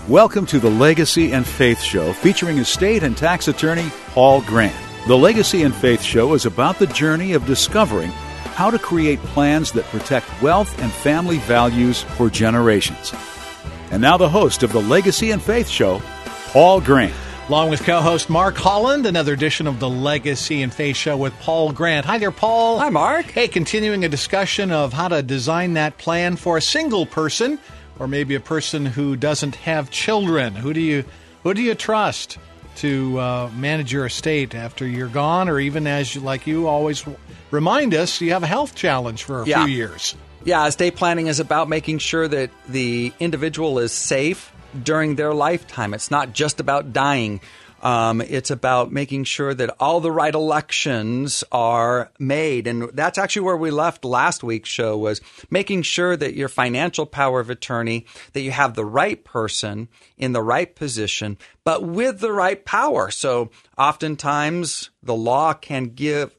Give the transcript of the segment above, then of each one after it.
Welcome to the Legacy and Faith Show, featuring estate and tax attorney Paul Grant. The Legacy and Faith Show is about the journey of discovering how to create plans that protect wealth and family values for generations. And now the host of the Legacy and Faith Show, Paul Grant. Along with co-host Mark Holland, another edition of the Legacy and Faith Show with Paul Grant. Hi there, Paul. Hi, Mark. Hey, continuing a discussion of how to design that plan for a single person, or maybe a person who doesn't have children. Who do you trust to manage your estate after you're gone, or even as you always remind us, you have a health challenge for a few years. Yeah, estate planning is about making sure that the individual is safe during their lifetime. It's not just about dying. It's about making sure that all the right elections are made. And that's actually where we left last week's show, was making sure that your financial power of attorney, that you have the right person in the right position, but with the right power. So oftentimes the law can give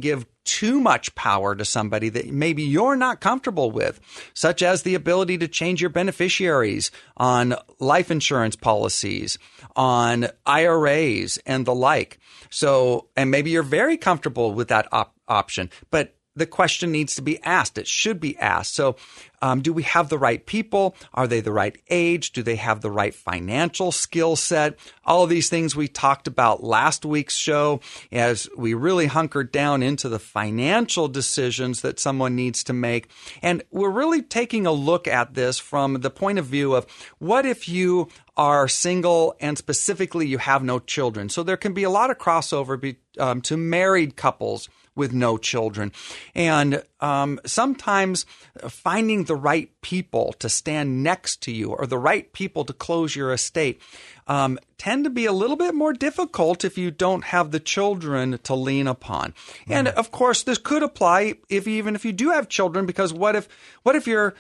too much power to somebody that maybe you're not comfortable with, such as the ability to change your beneficiaries on life insurance policies, on IRAs and the like. So, and maybe you're very comfortable with that option, but the question needs to be asked. It should be asked. So, do we have the right people? Are they the right age? Do they have the right financial skill set? All of these things we talked about last week's show as we really hunkered down into the financial decisions that someone needs to make. And we're really taking a look at this from the point of view of, what if you are single and specifically you have no children? So there can be a lot of crossover to married couples with no children. And sometimes finding the right people to stand next to you or the right people to close your estate tend to be a little bit more difficult if you don't have the children to lean upon. And of course, this could apply even if you do have children, because what if your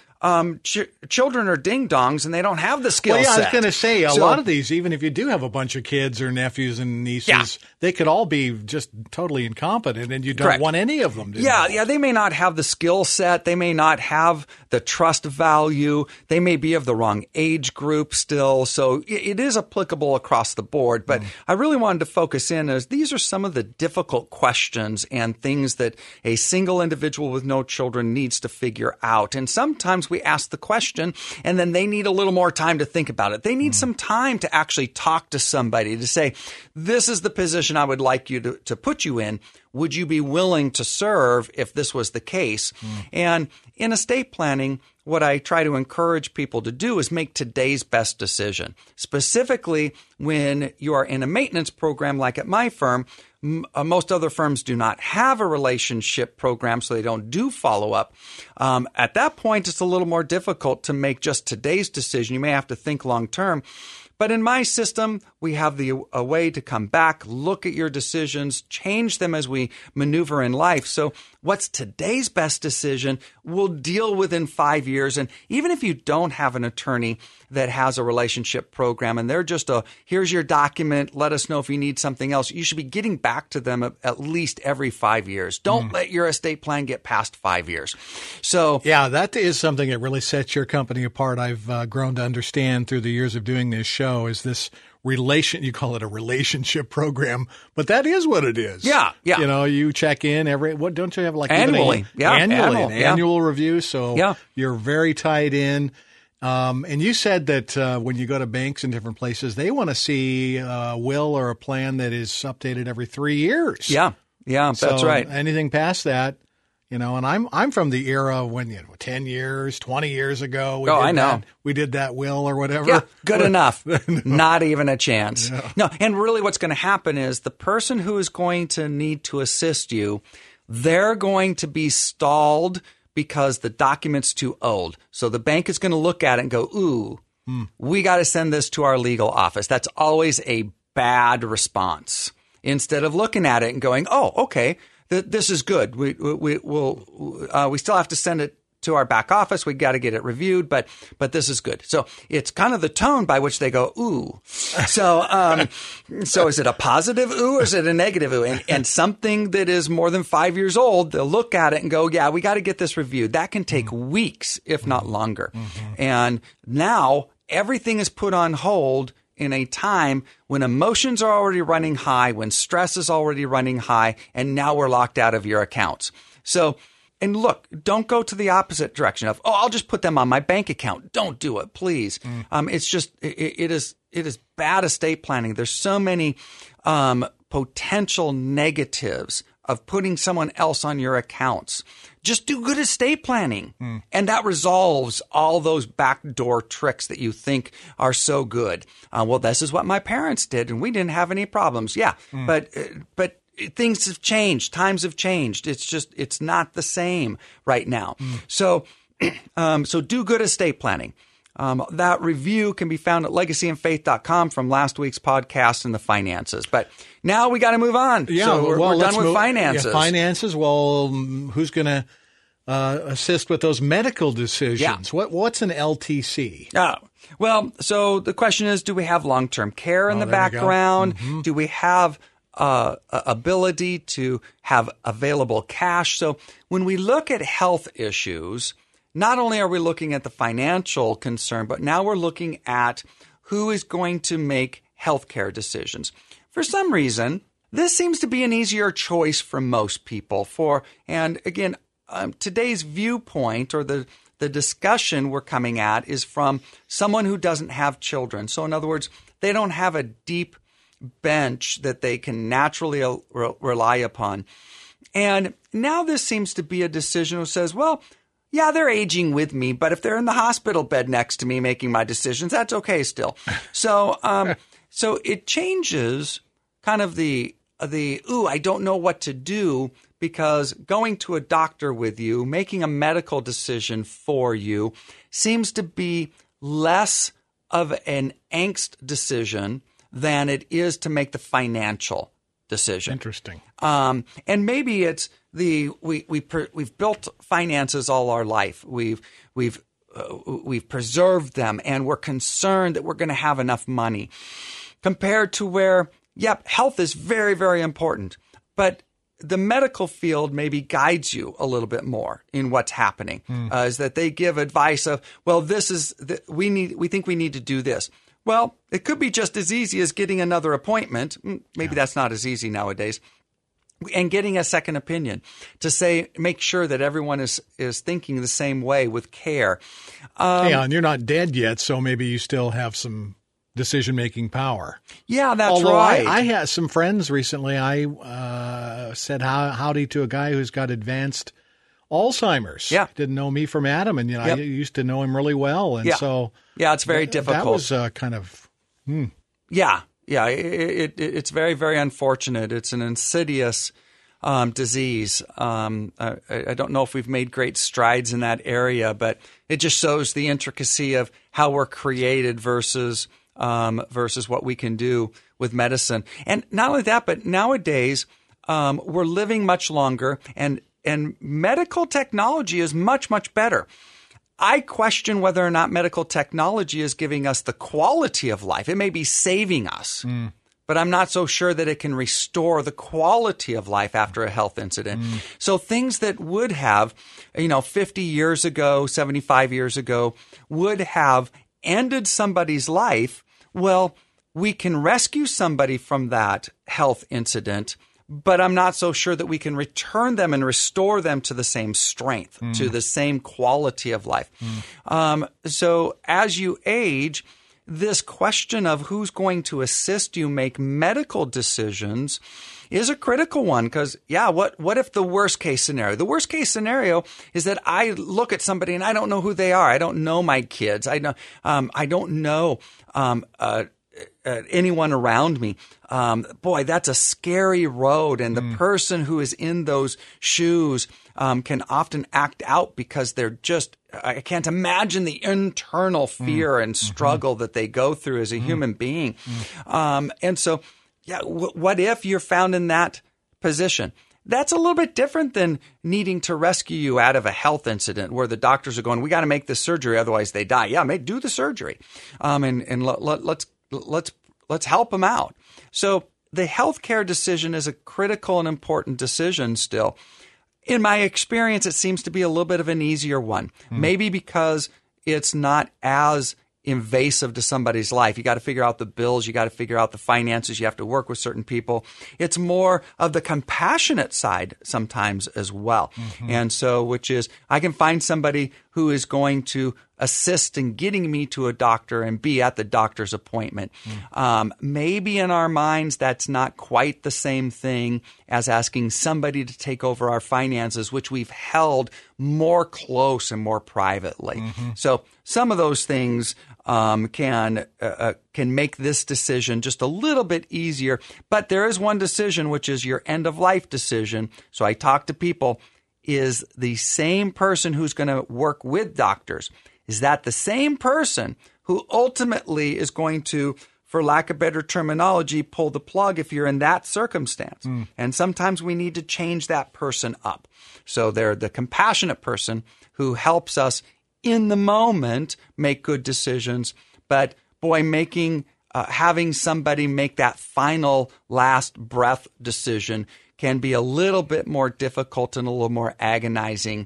children are ding-dongs and they don't have the skill set? I was going to say, a lot of these, even if you do have a bunch of kids or nephews and nieces, they could all be just totally incompetent, and you don't want any of them to. Yeah, they may not have the skill set. They may not have the trust value. They may be of the wrong age group still. So it is applicable across the board. But I really wanted to focus in as these are some of the difficult questions and things that a single individual with no children needs to figure out. And sometimes we ask the question and then they need a little more time to think about it. They need some time to actually talk to somebody to say, this is the position I would like you to put you in. Would you be willing to serve if this was the case? And in estate planning, what I try to encourage people to do is make today's best decision. Specifically, when you are in a maintenance program like at my firm, most other firms do not have a relationship program, so they don't do follow-up. At that point, it's a little more difficult to make just today's decision. You may have to think long-term. But in my system, we have a way to come back, look at your decisions, change them as we maneuver in life. So what's today's best decision, we'll deal with in 5 years. And even if you don't have an attorney that has a relationship program and they're just here's your document, let us know if you need something else, you should be getting back to them at least every 5 years. Don't let your estate plan get past 5 years. So yeah, that is something that really sets your company apart. I've grown to understand through the years of doing this show is this you call it a relationship program, but that is what it is. Yeah. You know, you check in don't you have like annually? Annual review. So you're very tied in. And you said that when you go to banks and different places, they want to see a will or a plan that is updated every 3 years. Yeah, that's right. Anything past that, and I'm from the era when 10 years, 20 years ago. We did that will or whatever. Yeah, good enough. Not even a chance. No, and really what's going to happen is the person who is going to need to assist you, they're going to be stalled because the document's too old. So the bank is going to look at it and go, ooh, we got to send this to our legal office. That's always a bad response. Instead of looking at it and going, oh, okay, this is good. We still have to send it to our back office. We got to get it reviewed, but this is good. So it's kind of the tone by which they go, ooh. So is it a positive ooh or is it a negative ooh? And something that is more than 5 years old, they'll look at it and go, yeah, we got to get this reviewed. That can take weeks, if not longer. And now everything is put on hold in a time when emotions are already running high, when stress is already running high, and now we're locked out of your accounts. So, and look, don't go to the opposite direction of, I'll just put them on my bank account. Don't do it, please. It's just, it is bad estate planning. There's so many potential negatives of putting someone else on your accounts. Just do good estate planning. And that resolves all those backdoor tricks that you think are so good. Well, this is what my parents did, and we didn't have any problems. Yeah, but things have changed. Times have changed. It's not the same right now. So do good estate planning. That review can be found at legacyandfaith.com from last week's podcast and the finances. But now we got to move on. Yeah, so we're done with finances. Yeah, finances. Well, who's going to assist with those medical decisions? Yeah. What's an LTC? Well, so the question is, do we have long-term care in the background? Do we have ability to have available cash? So when we look at health issues, not only are we looking at the financial concern, but now we're looking at who is going to make healthcare decisions. For some reason, this seems to be an easier choice for most people. And again, today's viewpoint or the discussion we're coming at is from someone who doesn't have children. So in other words, they don't have a deep bench that they can naturally rely upon. And now this seems to be a decision who says, well, yeah, they're aging with me, but if they're in the hospital bed next to me making my decisions, that's okay still. So so it changes kind of the I don't know what to do, because going to a doctor with you, making a medical decision for you seems to be less of an angst decision than it is to make the financial decision. Interesting. And maybe it's we've built finances all our life. We've preserved them, and we're concerned that we're going to have enough money. Compared to where, health is very, very important, but the medical field maybe guides you a little bit more in what's happening. Is that they give advice of, well, we think we need to do this. Well, it could be just as easy as getting another appointment. Maybe that's not as easy nowadays. And getting a second opinion to make sure that everyone is thinking the same way with care. And you're not dead yet, so maybe you still have some decision-making power. Yeah, that's right. I had some friends recently. I said howdy to a guy who's got advanced Alzheimer's. Yeah. Didn't know me from Adam, and I used to know him really well. And so it's very difficult. That was kind of Yeah, it's very, very unfortunate. It's an insidious disease. I don't know if we've made great strides in that area, but it just shows the intricacy of how we're created versus what we can do with medicine. And not only that, but nowadays we're living much longer, and medical technology is much, much better. I question whether or not medical technology is giving us the quality of life. It may be saving us, but I'm not so sure that it can restore the quality of life after a health incident. So things that would have, 50 years ago, 75 years ago, would have ended somebody's life, well, we can rescue somebody from that health incident, but I'm not so sure that we can return them and restore them to the same strength, to the same quality of life. So as you age, this question of who's going to assist you make medical decisions is a critical one, because, what if the worst case scenario? The worst case scenario is that I look at somebody and I don't know who they are. I don't know my kids. I don't know anyone around me. Boy, that's a scary road. And the person who is in those shoes can often act out because they're just, I can't imagine the internal fear and struggle that they go through as a human being. And so, what if you're found in that position? That's a little bit different than needing to rescue you out of a health incident where the doctors are going, we got to make this surgery, otherwise they die. Yeah, do the surgery. And let's help them out. So the healthcare decision is a critical and important decision still. In my experience, it seems to be a little bit of an easier one, maybe because it's not as invasive to somebody's life. You got to figure out the bills. You got to figure out the finances. You have to work with certain people. It's more of the compassionate side sometimes as well. And so, which is, I can find somebody who is going to assist in getting me to a doctor and be at the doctor's appointment. Maybe in our minds, that's not quite the same thing as asking somebody to take over our finances, which we've held more close and more privately. So some of those things can make this decision just a little bit easier. But there is one decision, which is your end of life decision. So I talk to people, is the same person who's going to work with doctors, is that the same person who ultimately is going to, for lack of better terminology, pull the plug if you're in that circumstance? And sometimes we need to change that person up. So they're the compassionate person who helps us in the moment make good decisions. But boy, having somebody make that final last breath decision can be a little bit more difficult and a little more agonizing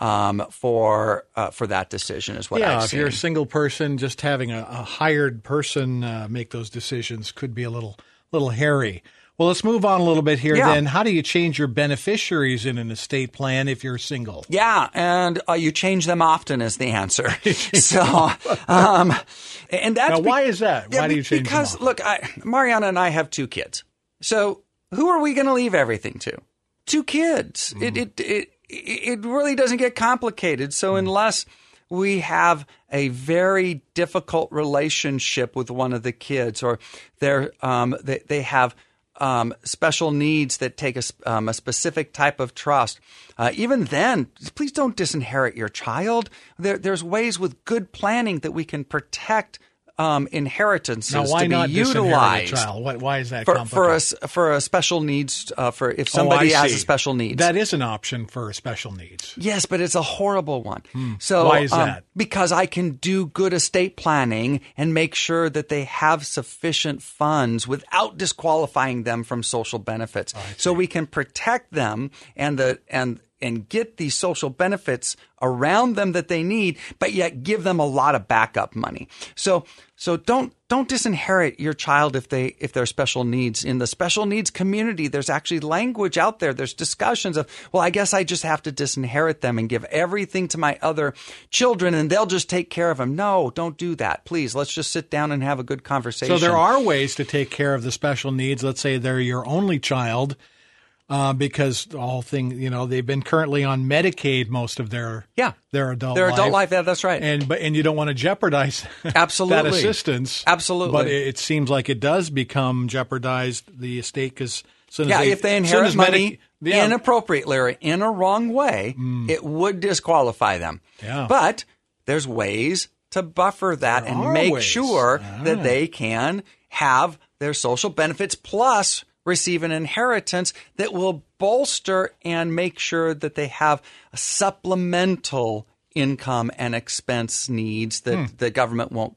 for that decision, is what I've if seen. you're a single person, just having a hired person make those decisions could be a little hairy. Well, let's move on a little bit here then. How do you change your beneficiaries in an estate plan if you're single? Yeah, and you change them often is the answer. So, and that's now, why is that? Why do you change them often? Because, look, Mariana and I have 2 kids. So who are we going to leave everything to? 2 kids. It really doesn't get complicated. So unless we have a very difficult relationship with one of the kids, or they have special needs that take a specific type of trust, even then, please don't disinherit your child. There's ways with good planning that we can protect inheritances now, why to be not utilized. A child? Why is that complicated? For a special needs, for if somebody has a special needs. That is an option for special needs. Yes, but it's a horrible one. So why is that? Because I can do good estate planning and make sure that they have sufficient funds without disqualifying them from social benefits. So we can protect them and get these social benefits around them that they need, but yet give them a lot of backup money. So don't disinherit your child if they're special needs. In the special needs community, there's actually language out there. There's discussions of, well, I guess I just have to disinherit them and give everything to my other children and they'll just take care of them. No, don't do that. Please, let's just sit down and have a good conversation. So there are ways to take care of the special needs. Let's say they're your only child. Because they've been currently on Medicaid most of their adult life. Yeah, that's right. And you don't want to jeopardize absolutely that assistance. Absolutely. But it seems like it does become jeopardized, the estate, because if they inherit money inappropriately or in a wrong way, it would disqualify them. Yeah. But there's ways to buffer that and make sure that they can have their social benefits plus receive an inheritance that will bolster and make sure that they have a supplemental income and expense needs that the government won't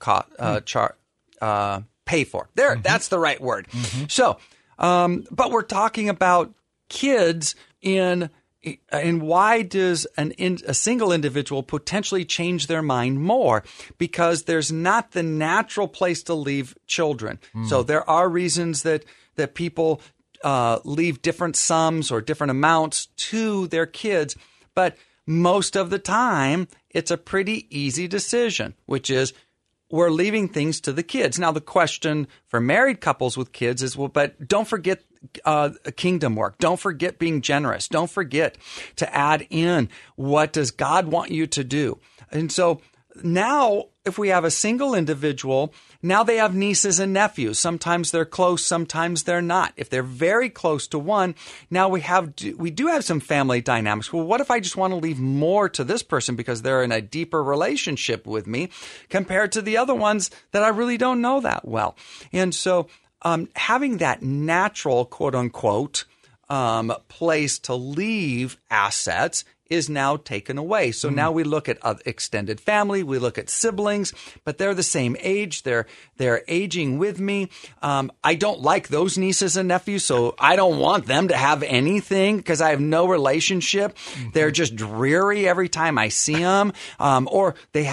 pay for. That's the right word. So, but we're talking about kids and why does a single individual potentially change their mind more? Because there's not the natural place to leave children. So there are reasons that people leave different sums or different amounts to their kids. But most of the time, it's a pretty easy decision, which is we're leaving things to the kids. Now, the question for married couples with kids is, well, but don't forget kingdom work. Don't forget being generous. Don't forget to add in what does God want you to do. And so now, if we have a single individual, now they have nieces and nephews. Sometimes they're close, sometimes they're not. If they're very close to one, now we do have some family dynamics. Well, what if I just want to leave more to this person because they're in a deeper relationship with me compared to the other ones that I really don't know that well? And so having that natural, quote unquote, place to leave assets is now taken away. So now we look at extended family, we look at siblings, but they're the same age. They're aging with me. I don't like those nieces and nephews, so I don't want them to have anything because I have no relationship. They're just dreary every time I see them, or they have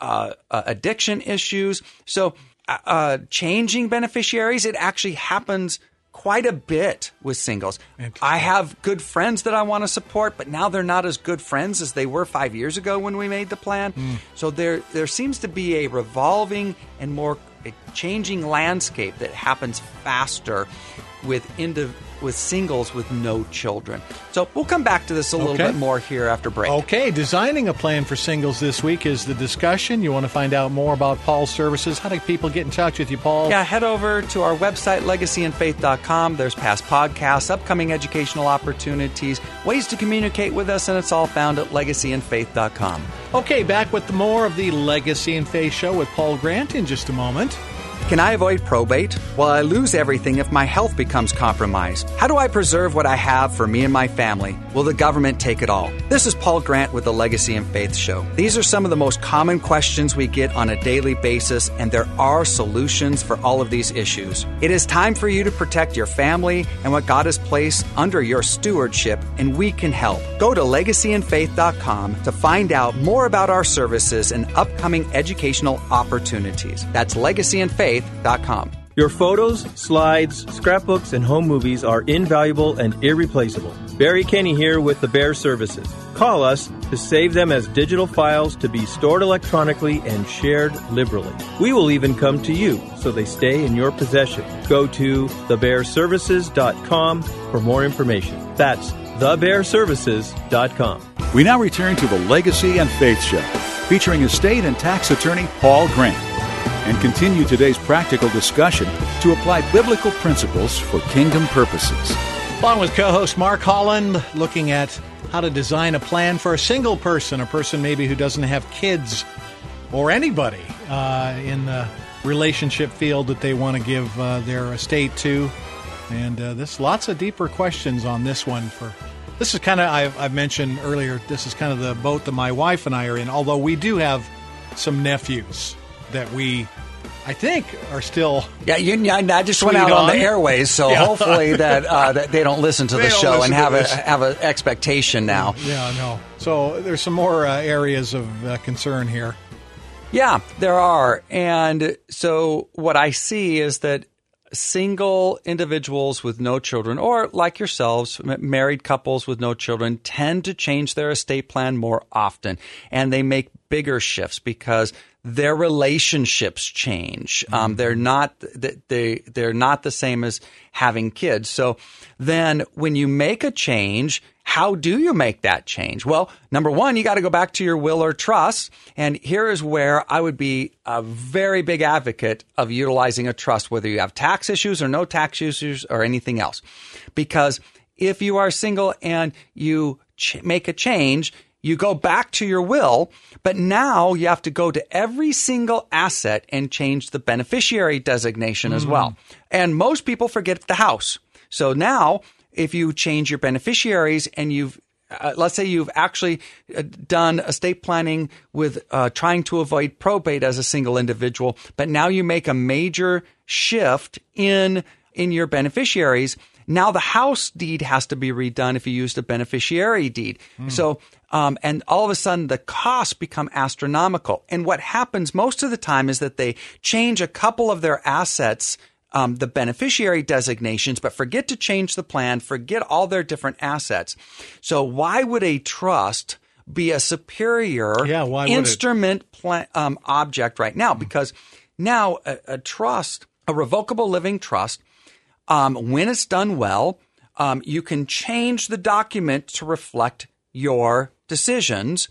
addiction issues. So changing beneficiaries, it actually happens quite a bit with singles. I have good friends that I want to support, but now they're not as good friends as they were 5 years ago when we made the plan. So there seems to be a revolving and more changing landscape that happens faster with singles with no children. So we'll come back to this a little bit more here after break. Okay, designing a plan for singles this week is the discussion. You want to find out more about Paul's services? How do people get in touch with you, Paul? Yeah, head over to our website, legacyandfaith.com. There's past podcasts, upcoming educational opportunities, ways to communicate with us, and it's all found at legacyandfaith.com. Okay, back with more of the Legacy and Faith Show with Paul Grant in just a moment. Can I avoid probate? Will I lose everything if my health becomes compromised? How do I preserve what I have for me and my family? Will the government take it all? This is Paul Grant with the Legacy and Faith Show. These are some of the most common questions we get on a daily basis, and there are solutions for all of these issues. It is time for you to protect your family and what God has placed under your stewardship, and we can help. Go to legacyandfaith.com to find out more about our services and upcoming educational opportunities. That's legacyandfaith.com. Your photos, slides, scrapbooks, and home movies are invaluable and irreplaceable. Barry Kenny here with the Bear Services. Call us to save them as digital files to be stored electronically and shared liberally. We will even come to you so they stay in your possession. Go to thebearservices.com for more information. That's thebearservices.com. We now return to the Legacy and Faith Show, featuring estate and tax attorney Paul Grant, and continue today's practical discussion to apply biblical principles for kingdom purposes. Along with co-host Mark Holland, looking at how to design a plan for a single person, a person maybe who doesn't have kids or anybody in the relationship field that they want to give their estate to. And there's lots of deeper questions on this one. This is kind of, I've mentioned earlier, this is kind of the boat that my wife and I are in, although we do have some nephews that I think are still. Yeah, I just went out on the airways, so hopefully that they don't listen to the show and have an expectation now. Yeah, no. So there's some more areas of concern here. Yeah, there are. And so what I see is that single individuals with no children, or like yourselves, married couples with no children, tend to change their estate plan more often, and they make bigger shifts because their relationships change. They're not the same as having kids. So then when you make a change, how do you make that change? Well, number one, you got to go back to your will or trust. And here is where I would be a very big advocate of utilizing a trust, whether you have tax issues or no tax issues or anything else. Because if you are single and you make a change, you go back to your will, but now you have to go to every single asset and change the beneficiary designation as well. And most people forget the house. So now, if you change your beneficiaries and you've, let's say you've actually done estate planning with trying to avoid probate as a single individual, but now you make a major shift in your beneficiaries. Now the house deed has to be redone if you used a beneficiary deed. So, and all of a sudden the costs become astronomical. And what happens most of the time is that they change a couple of their assets, the beneficiary designations, but forget to change the plan, forget all their different assets. So why would a trust be a superior instrument object right now? Because now a trust, a revocable living trust, when it's done well, you can change the document to reflect your decisions.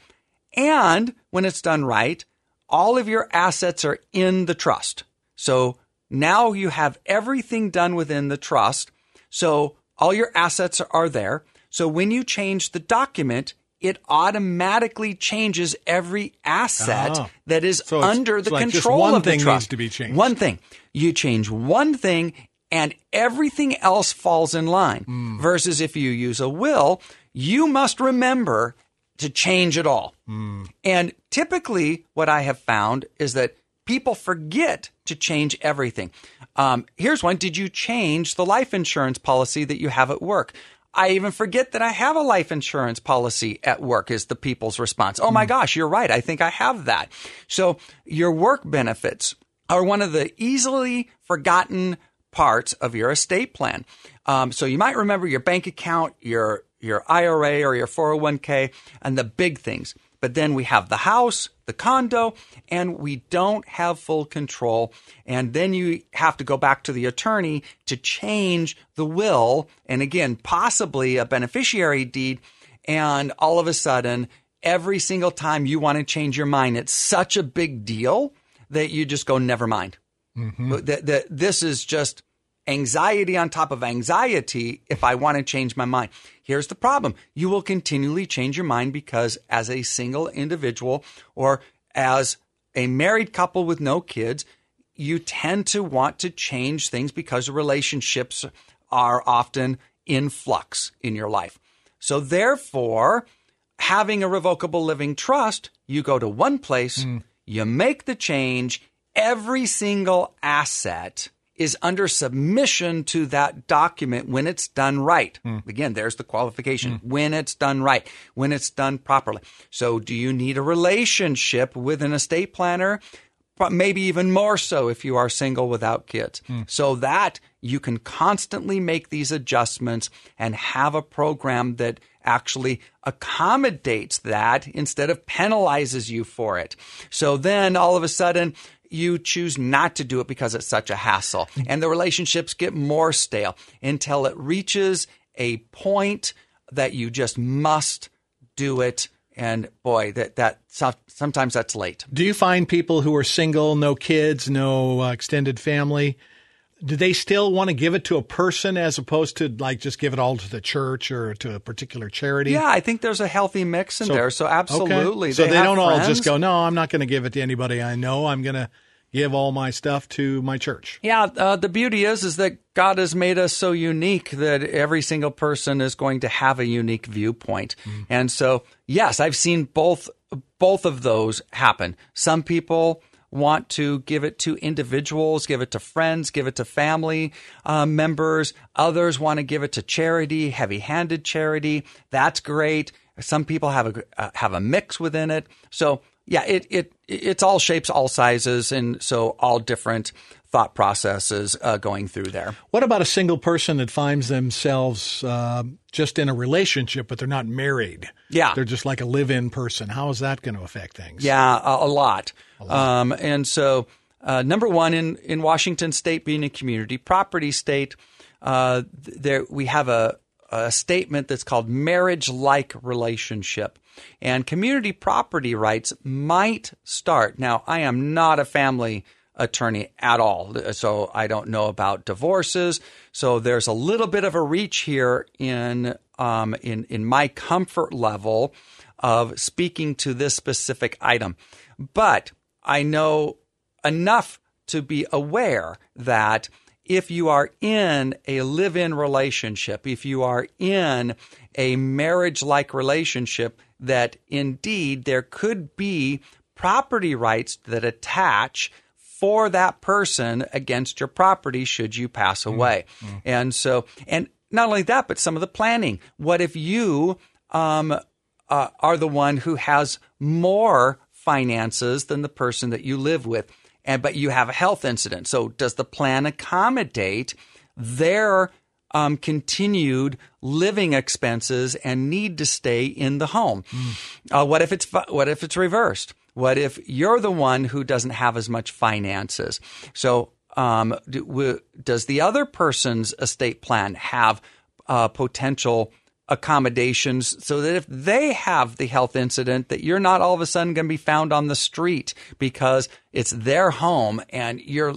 And when it's done right, all of your assets are in the trust. So now you have everything done within the trust. So all your assets are there. So when you change the document, it automatically changes every asset that is under the control of the trust. One thing needs to be changed. One thing. You change one thing and everything else falls in line. Versus if you use a will, you must remember to change it all. And typically what I have found is that people forget to change everything. Here's one. Did you change the life insurance policy that you have at work? I even forget that I have a life insurance policy at work is the people's response. Oh my gosh, you're right. I think I have that. So your work benefits are one of the easily forgotten parts of your estate plan. So you might remember your bank account, your IRA or your 401k, and the big things. But then we have the house, the condo, and we don't have full control. And then you have to go back to the attorney to change the will, and again, possibly a beneficiary deed. And all of a sudden, every single time you want to change your mind, it's such a big deal that you just go, never mind. This is just anxiety on top of anxiety if I want to change my mind. Here's the problem. You will continually change your mind because as a single individual or as a married couple with no kids, you tend to want to change things because relationships are often in flux in your life. So therefore, having a revocable living trust, you go to one place, you make the change, every single asset is under submission to that document when it's done right. Again, there's the qualification. When it's done right, when it's done properly. So do you need a relationship with an estate planner? But maybe even more so if you are single without kids. So that you can constantly make these adjustments and have a program that actually accommodates that instead of penalizes you for it. So then all of a sudden, you choose not to do it because it's such a hassle. And the relationships get more stale until it reaches a point that you just must do it. And boy, that sometimes that's late. Do you find people who are single, no kids, no extended family, do they still want to give it to a person as opposed to like just give it all to the church or to a particular charity? Yeah, I think there's a healthy mix in there. So absolutely. Okay. So they don't friends. all just go, no, I'm not going to give it to anybody I know. I'm going to give all my stuff to my church. Yeah, the beauty is that God has made us so unique that every single person is going to have a unique viewpoint. And so, yes, I've seen both of those happen. Some people want to give it to individuals, give it to friends, give it to family members. Others want to give it to charity, heavy-handed charity. That's great. Some people have a mix within it. So yeah, it's all shapes, all sizes, and so all different thought processes going through there. What about a single person that finds themselves just in a relationship, but they're not married? Yeah. They're just like a live-in person. How is that going to affect things? Yeah, a lot. And so number one, in Washington State being a community property state, there we have a statement that's called marriage-like relationship. And community property rights might start. Now, I am not a family attorney at all, so I don't know about divorces. So there's a little bit of a reach here in my comfort level of speaking to this specific item. But I know enough to be aware that if you are in a live-in relationship, if you are in a marriage-like relationship, that indeed there could be property rights that attach for that person against your property should you pass away. And so, and not only that, but some of the planning. What if you are the one who has more finances than the person that you live with, but you have a health incident? So does the plan accommodate their continued living expenses and need to stay in the home? What if it's reversed? What if you're the one who doesn't have as much finances? So does the other person's estate plan have potential accommodations so that if they have the health incident, that you're not all of a sudden going to be found on the street because it's their home and you're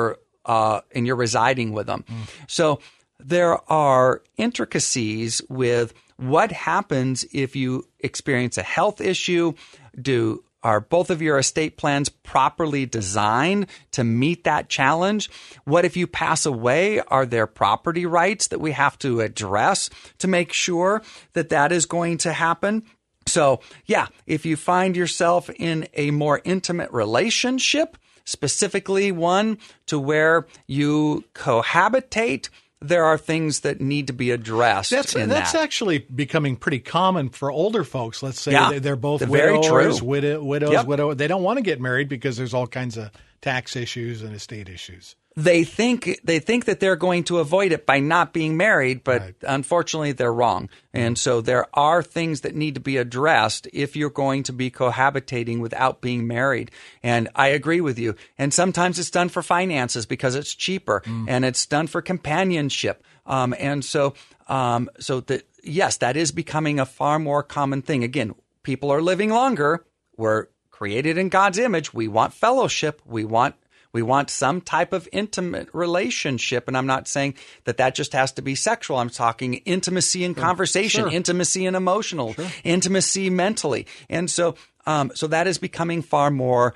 residing with them? So there are intricacies with what happens if you experience a health issue. Are both of your estate plans properly designed to meet that challenge? What if you pass away? Are there property rights that we have to address to make sure that that is going to happen? So, yeah, if you find yourself in a more intimate relationship, specifically one to where you cohabitate, there are things that need to be addressed. That's actually becoming pretty common for older folks. Let's say they're both very widowers, true. widows. They don't want to get married because there's all kinds of tax issues and estate issues. They think that they're going to avoid it by not being married, but unfortunately they're wrong. And so there are things that need to be addressed if you're going to be cohabitating without being married. And I agree with you. And sometimes it's done for finances because it's cheaper, and it's done for companionship. Yes, that is becoming a far more common thing. Again, people are living longer. We're created in God's image. We want fellowship. We want some type of intimate relationship. And I'm not saying that just has to be sexual. I'm talking intimacy in conversation, intimacy in emotional, intimacy mentally. And so that is becoming far more,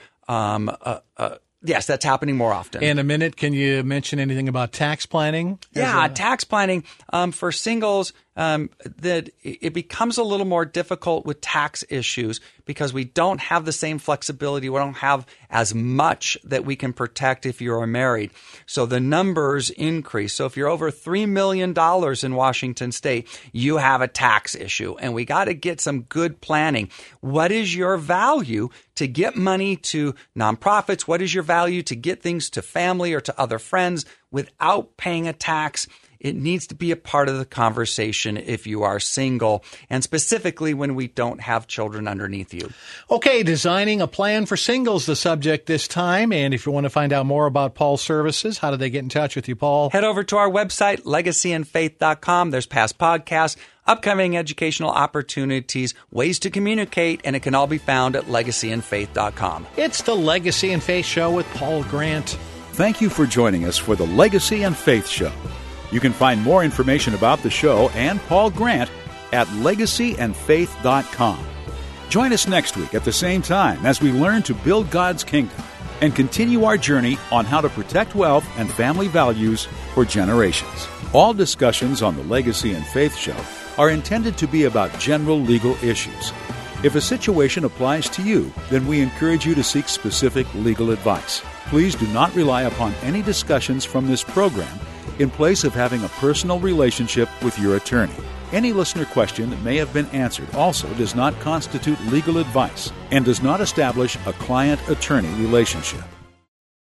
yes, that's happening more often. In a minute, can you mention anything about tax planning? Tax planning for singles, that it becomes a little more difficult with tax issues because we don't have the same flexibility. We don't have as much that we can protect if you are married. So the numbers increase. So if you're over $3 million in Washington State, you have a tax issue. And we got to get some good planning. What is your value to get money to nonprofits? What is your value to get things to family or to other friends without paying a tax? It needs to be a part of the conversation if you are single, and specifically when we don't have children underneath you. Okay, designing a plan for singles, the subject this time. And if you want to find out more about Paul's services, how do they get in touch with you, Paul? Head over to our website, legacyandfaith.com. There's past podcasts, upcoming educational opportunities, ways to communicate, and it can all be found at legacyandfaith.com. It's the Legacy and Faith Show with Paul Grant. Thank you for joining us for the Legacy and Faith Show. You can find more information about the show and Paul Grant at legacyandfaith.com. Join us next week at the same time as we learn to build God's kingdom and continue our journey on how to protect wealth and family values for generations. All discussions on the Legacy and Faith Show are intended to be about general legal issues. If a situation applies to you, then we encourage you to seek specific legal advice. Please do not rely upon any discussions from this program in place of having a personal relationship with your attorney. Any listener question that may have been answered also does not constitute legal advice and does not establish a client-attorney relationship.